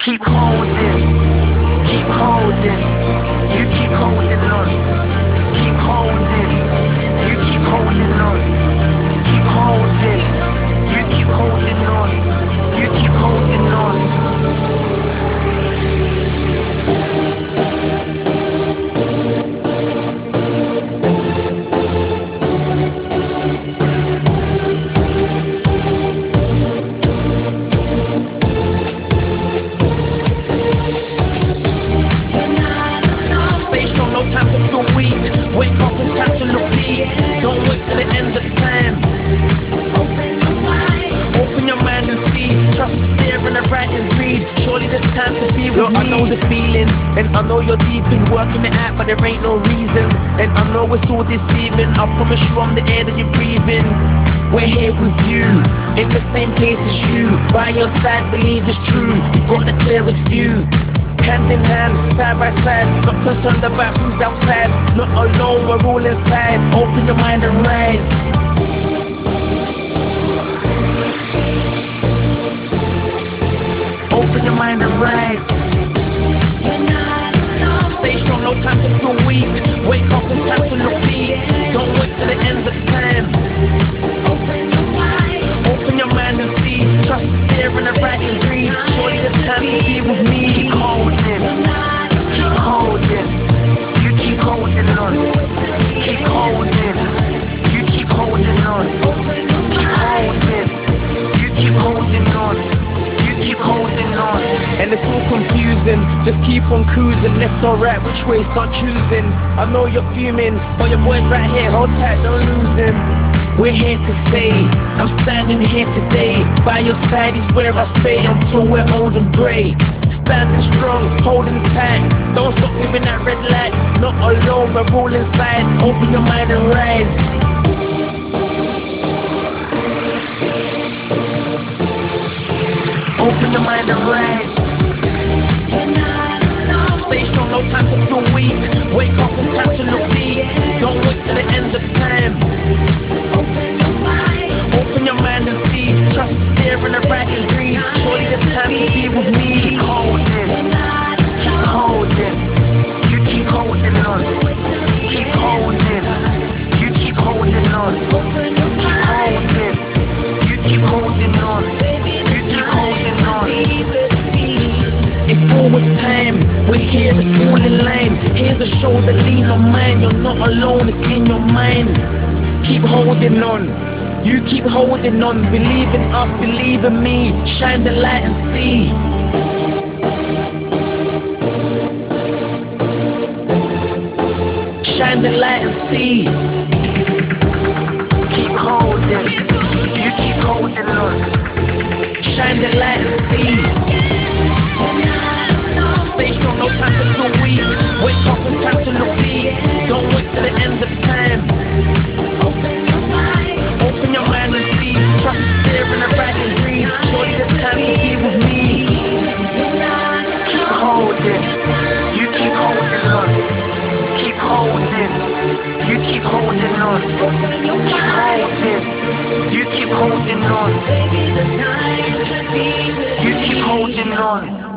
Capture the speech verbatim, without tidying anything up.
keep holding, keep holding, you keep holding on, keep holding, you keep holding on, keep holding, you keep holding on, you keep holding on. No time to feel weak. Wake up, it's time to look deep. Don't wait till the end of time. Open your mind, open your mind and see. Trust is there in the writing read. Surely there's time to be with Look, me. I know the feeling, and I know you're deep in working it out, but there ain't no reason. And I know it's all deceiving. I promise you I'm the air that you're breathing. We're here with you, in the same place as you. By your side, believe it's true. You've got the clearest view. Hand in hand, side by side, not concerned about who's outside. Not alone, we're all inside. Open your mind and rise. Open your mind and rise. Stay strong, no time to feel weak. Wake up, it's time to look deep. Don't wait till the end of time. Open your mind, open your mind and see. Trust is there in the writing read. Surely there's time to be with me. Keep holding, keep holding, you keep holding on, keep holding, you keep holding on, keep holding, you keep holding on, you keep holding on. And it's all confusing, just keep on cruising, left or right, which way start choosing. I know you're fuming, but your boy's right here, hold tight, don't lose him. We're here to stay, I'm standing here today. By your side is where I stay until we're old and grey. Standing strong, holding tight, don't stop living that red light. Not alone, we're all inside. Open your mind and rise. Open your mind and rise. Stay strong, no time to feel weak. Wake up, it's time to look deep. Don't wait till the end of time. Open your mind and see. Trust is there in the writing read. Surely there's time to be with me. Keep holding, keep holding, you keep holding on, keep holding, you keep holding on, keep holding, you keep holding on, you keep holding on. It's always time, we're here, it's all in line. Here's a shoulder, lean on mine. You're not alone, it's in your mind. Keep holding on, you keep holding on. Believe in us, believe in me. Shine the light and see. Shine the light and see. Keep holding, you keep holding on. Shine the light and see. Stay strong, no time to feel weak. Wake up, it's time to look deep. Don't wait till the end of time. Open your mind and see. Trust is there in the writing read. Surely there's time to be with me. Keep holding, you keep holding on. Keep holding, you keep holding on. Keep holding, you keep holding on. You keep holding on.